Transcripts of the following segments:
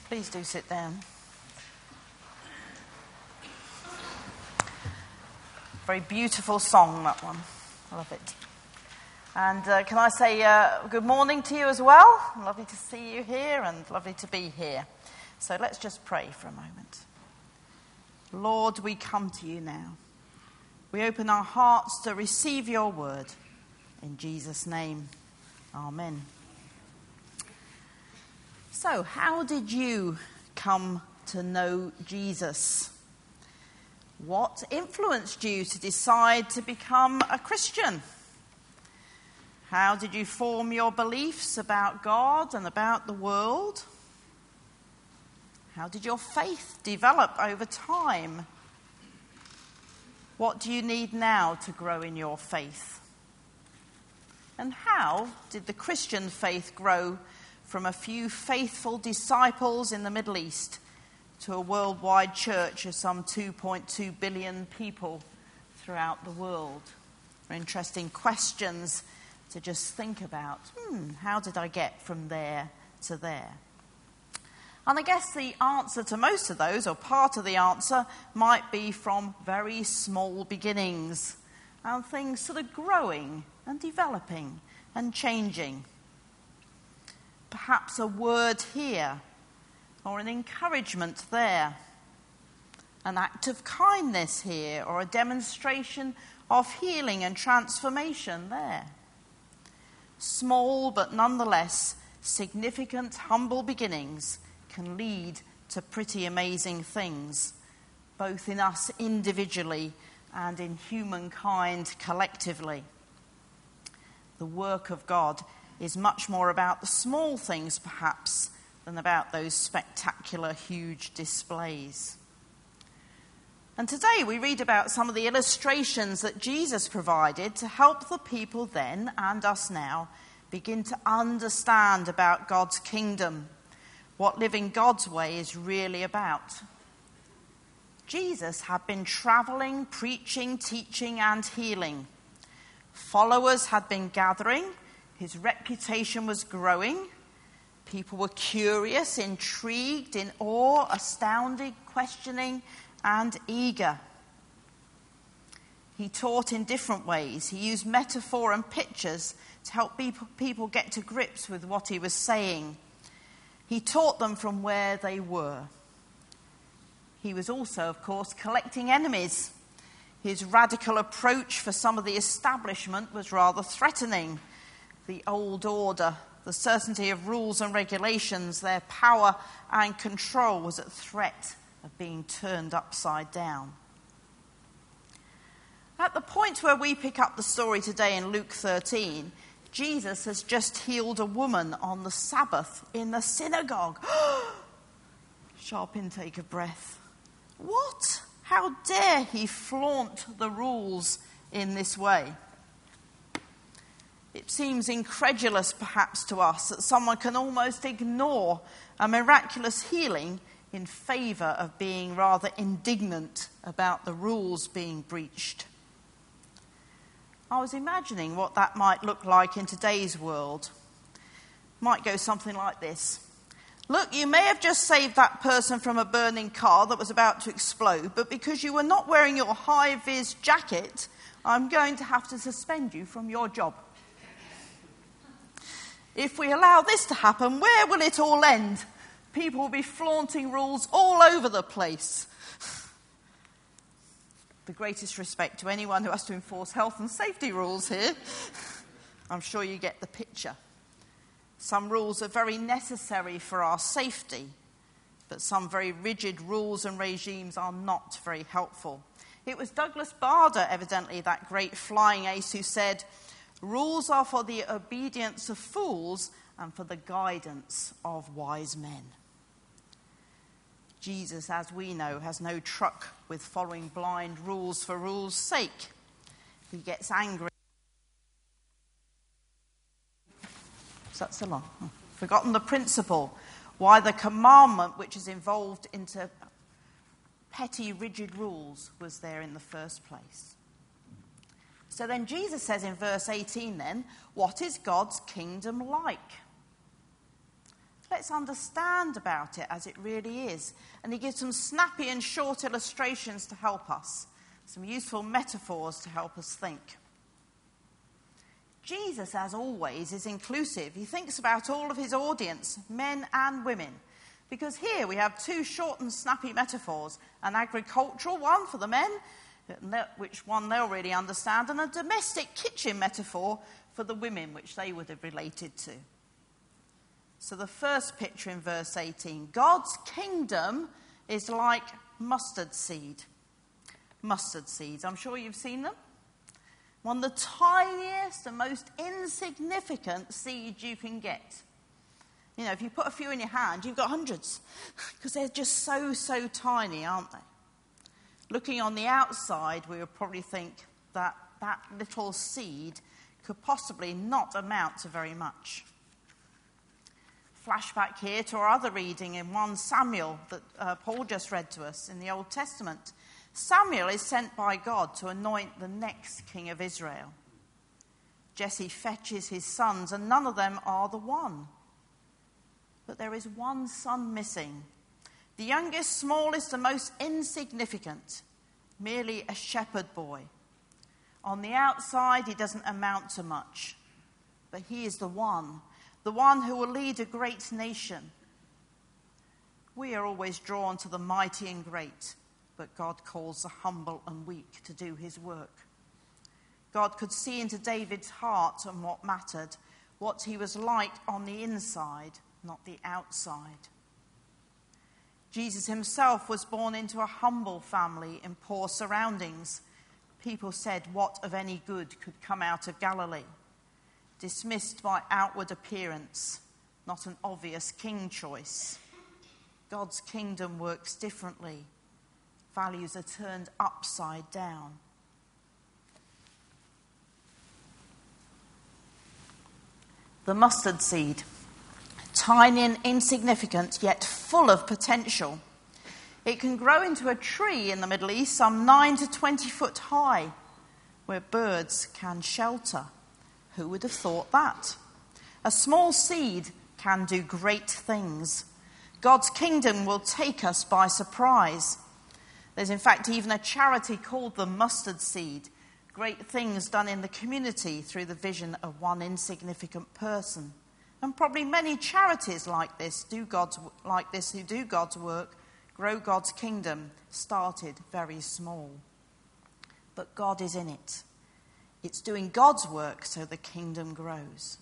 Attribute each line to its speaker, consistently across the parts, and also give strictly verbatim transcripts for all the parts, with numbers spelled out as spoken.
Speaker 1: Please do sit down. Very beautiful song, that one. I love it. And uh, can I say uh, good morning to you as well? Lovely to see you here and lovely to be here. So let's just pray for a moment. Lord, we come to you now. We open our hearts to receive your word. In Jesus' name, amen. So, how did you come to know Jesus? What influenced you to decide to become a Christian? How did you form your beliefs about God and about the world? How did your faith develop over time? What do you need now to grow in your faith? And how did the Christian faith grow from a few faithful disciples in the Middle East to a worldwide church of some two point two billion people throughout the world? Interesting questions to just think about. Hmm, how did I get from there to there? And I guess the answer to most of those, or part of the answer, might be from very small beginnings and things sort of growing and developing and changing. Perhaps a word here, or an encouragement there, an act of kindness here, or a demonstration of healing and transformation there. Small but nonetheless significant, humble beginnings can lead to pretty amazing things, both in us individually and in humankind collectively. The work of God is much more about the small things, perhaps, than about those spectacular, huge displays. And today we read about some of the illustrations that Jesus provided to help the people then and us now begin to understand about God's kingdom, what living God's way is really about. Jesus had been travelling, preaching, teaching, and healing. Followers had been gathering. His reputation was growing. People were curious, intrigued, in awe, astounded, questioning, and eager. He taught in different ways. He used metaphor and pictures to help people get to grips with what he was saying. He taught them from where they were. He was also, of course, collecting enemies. His radical approach for some of the establishment was rather threatening. The old order, the certainty of rules and regulations, their power and control was at threat of being turned upside down. At the point where we pick up the story today in Luke thirteen, Jesus has just healed a woman on the Sabbath in the synagogue. Sharp intake of breath. What? How dare he flaunt the rules in this way? It seems incredulous perhaps to us that someone can almost ignore a miraculous healing in favour of being rather indignant about the rules being breached. I was imagining what that might look like in today's world. Might go something like this. Look, you may have just saved that person from a burning car that was about to explode, but because you were not wearing your high-vis jacket, I'm going to have to suspend you from your job. If we allow this to happen, where will it all end? People will be flaunting rules all over the place. The greatest respect to anyone who has to enforce health and safety rules here. I'm sure you get the picture. Some rules are very necessary for our safety, but some very rigid rules and regimes are not very helpful. It was Douglas Bader, evidently, that great flying ace, who said, "Rules are for the obedience of fools and for the guidance of wise men." Jesus, as we know, has no truck with following blind rules for rules' sake. He gets angry. So that's so long. Oh, forgotten the principle, why the commandment which is involved into petty, rigid rules was there in the first place. So then Jesus says in verse eighteen then, what is God's kingdom like? let's understand about it as it really is. And he gives some snappy and short illustrations to help us, some useful metaphors to help us think. Jesus, as always, is inclusive. He thinks about all of his audience, men and women, because here we have two short and snappy metaphors, an agricultural one for the men, which one they'll really understand, and a domestic kitchen metaphor for the women, which they would have related to. So the first picture in verse eighteen, God's kingdom is like mustard seed. Mustard seeds, I'm sure you've seen them. One of the tiniest and most insignificant seeds you can get. You know, if you put a few in your hand, you've got hundreds, because they're just so, so tiny, aren't they? Looking on the outside, we would probably think that that little seed could possibly not amount to very much. Flashback here to our other reading in First Samuel that uh, Paul just read to us in the Old Testament. Samuel is sent by God to anoint the next king of Israel. Jesse fetches his sons, and none of them are the one. But there is one son missing. The youngest, smallest, and most insignificant, merely a shepherd boy. On the outside, he doesn't amount to much, but he is the one, the one who will lead a great nation. We are always drawn to the mighty and great, but God calls the humble and weak to do his work. God could see into David's heart and what mattered, what he was like on the inside, not the outside. Jesus himself was born into a humble family in poor surroundings. People said, what of any good could come out of Galilee? Dismissed by outward appearance, not an obvious king choice. God's kingdom works differently. Values are turned upside down. The mustard seed. Tiny and insignificant, yet full of potential. It can grow into a tree in the Middle East, some nine to twenty foot high, where birds can shelter. Who would have thought that? A small seed can do great things. God's kingdom will take us by surprise. There's in fact even a charity called the Mustard Seed. Great things done in the community through the vision of one insignificant person. And probably many charities like this do God's like this who do God's work, grow God's kingdom, started very small. But God is in it. It's doing God's work so the kingdom grows.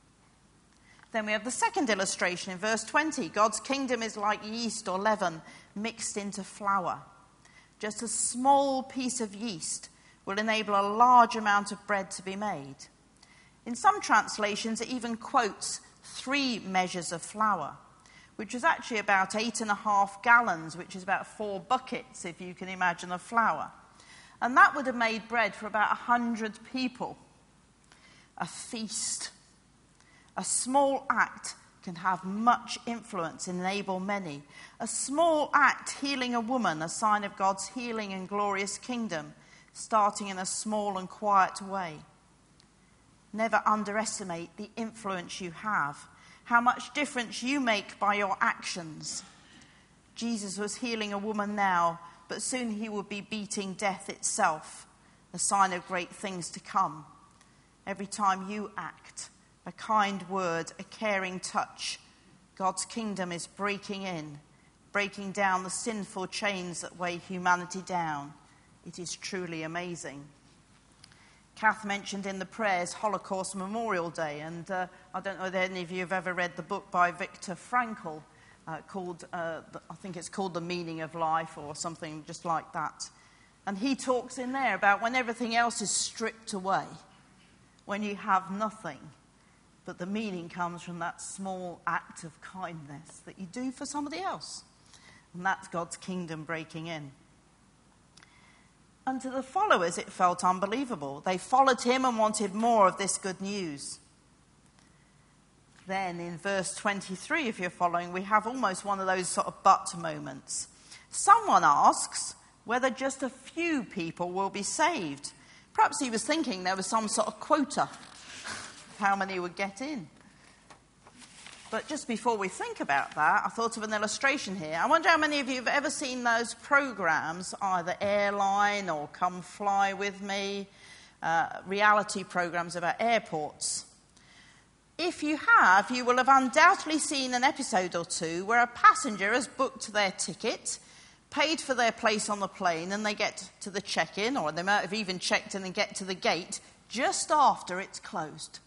Speaker 1: Then we have the second illustration in verse twenty. God's kingdom is like yeast or leaven mixed into flour. Just a small piece of yeast will enable a large amount of bread to be made. In some translations, it even quotes three measures of flour, which is actually about eight and a half gallons, which is about four buckets, if you can imagine, of flour. And that would have made bread for about a hundred people. A feast. A small act can have much influence and enable many. A small act healing a woman, a sign of God's healing and glorious kingdom, starting in a small and quiet way. Never underestimate the influence you have, how much difference you make by your actions. Jesus was healing a woman now, but soon he will be beating death itself, a sign of great things to come. Every time you act, a kind word, a caring touch, God's kingdom is breaking in, breaking down the sinful chains that weigh humanity down. It is truly amazing. Kath mentioned in the prayers Holocaust Memorial Day, and uh, I don't know if any of you have ever read the book by Viktor Frankl uh, called, uh, I think it's called The Meaning of Life or something just like that. And he talks in there about when everything else is stripped away, when you have nothing, but the meaning comes from that small act of kindness that you do for somebody else. And that's God's kingdom breaking in. And to the followers, it felt unbelievable. They followed him and wanted more of this good news. Then in verse twenty-three, if you're following, we have almost one of those sort of but moments. Someone asks whether just a few people will be saved. Perhaps he was thinking there was some sort of quota of how many would get in. But just before we think about that, I thought of an illustration here. I wonder how many of you have ever seen those programs, either Airline or Come Fly With Me, uh, reality programs about airports. If you have, you will have undoubtedly seen an episode or two where a passenger has booked their ticket, paid for their place on the plane, and they get to the check-in, or they might have even checked in and get to the gate just after it's closed.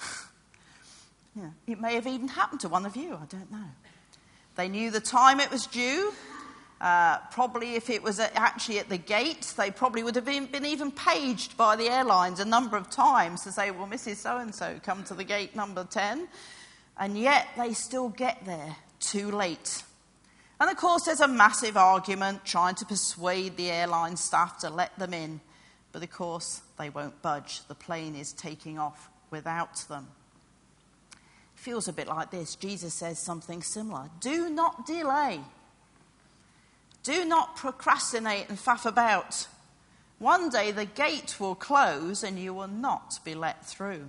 Speaker 1: Yeah, it may have even happened to one of you, I don't know. They knew the time it was due. Uh, probably if it was actually at the gate, they probably would have been, been even paged by the airlines a number of times to say, well, Missus So-and-so, come to the gate number ten. And yet they still get there too late. And of course there's a massive argument trying to persuade the airline staff to let them in. But of course they won't budge. The plane is taking off without them. Feels a bit like this. Jesus says something similar. Do not delay. Do not procrastinate and faff about. One day the gate will close and you will not be let through.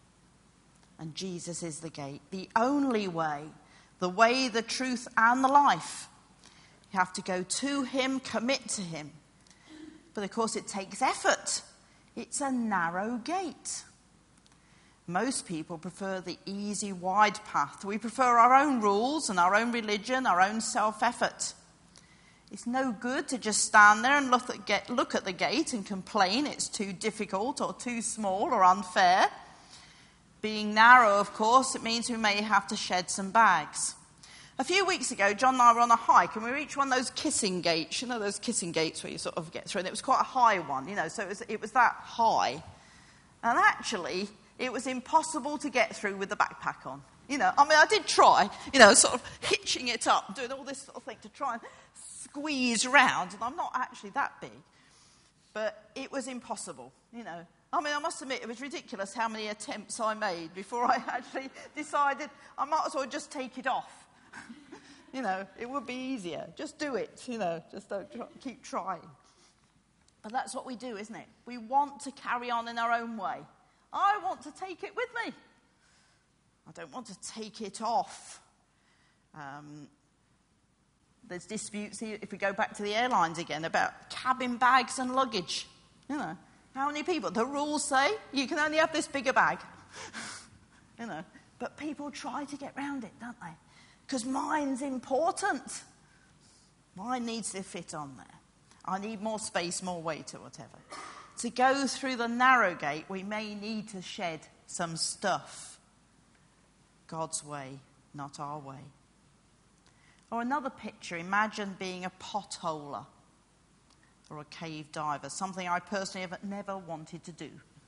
Speaker 1: And Jesus is the gate, the only way, the way, the truth, and the life. You have to go to him, commit to him. But of course it takes effort. It's a narrow gate. Most people prefer the easy, wide path. We prefer our own rules and our own religion, our own self-effort. It's no good to just stand there and look at, get, look at the gate and complain it's too difficult or too small or unfair. Being narrow, of course, it means we may have to shed some bags. A few weeks ago, John and I were on a hike and we reached one of those kissing gates. You know those kissing gates where you sort of get through, and it was quite a high one, you know, so it was, it was that high. And actually, it was impossible to get through with the backpack on. You know, I mean, I did try, you know, sort of hitching it up, doing all this sort of thing to try and squeeze round, and I'm not actually that big. But it was impossible, you know. I mean, I must admit, it was ridiculous how many attempts I made before I actually decided I might as well just take it off. You know, it would be easier. Just do it, you know, just don't try, keep trying. But that's what we do, isn't it? We want to carry on in our own way. I want to take it with me. I don't want to take it off. Um, there's disputes here, if we go back to the airlines again, about cabin bags and luggage. You know, how many people? The rules say you can only have this bigger bag. You know, but people try to get round it, don't they? Because mine's important. Mine needs to fit on there. I need more space, more weight, or whatever. To go through the narrow gate, we may need to shed some stuff. God's way, not our way. Or another picture, imagine being a potholer or a cave diver, something I personally have never wanted to do.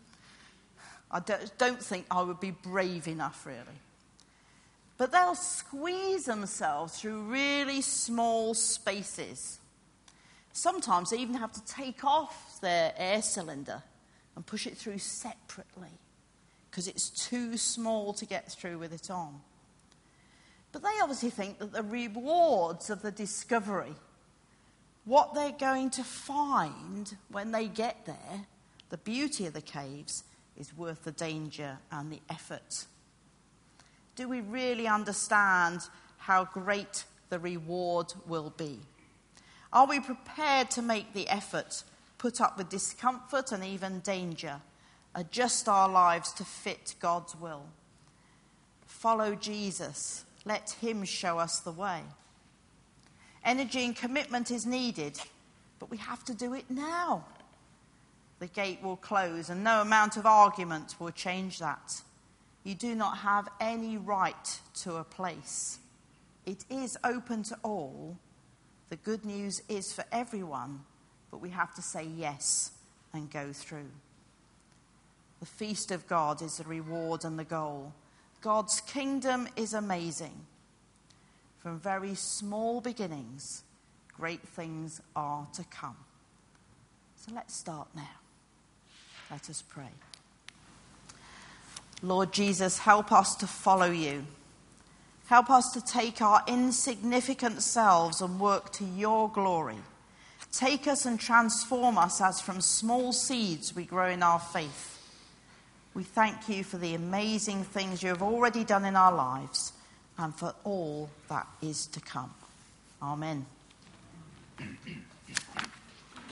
Speaker 1: I don't think I would be brave enough, really. But they'll squeeze themselves through really small spaces. Sometimes they even have to take off their air cylinder and push it through separately because it's too small to get through with it on. But they obviously think that the rewards of the discovery, what they're going to find when they get there, the beauty of the caves, is worth the danger and the effort. Do we really understand how great the reward will be? Are we prepared to make the effort, put up with discomfort and even danger, adjust our lives to fit God's will? Follow Jesus. Let him show us the way. Energy and commitment is needed, but we have to do it now. The gate will close and no amount of argument will change that. You do not have any right to a place. It is open to all. The good news is for everyone, but we have to say yes and go through. The feast of God is the reward and the goal. God's kingdom is amazing. From very small beginnings, great things are to come. So let's start now. Let us pray. Lord Jesus, help us to follow you. Help us to take our insignificant selves and work to your glory. Take us and transform us as from small seeds we grow in our faith. We thank you for the amazing things you have already done in our lives and for all that is to come. Amen.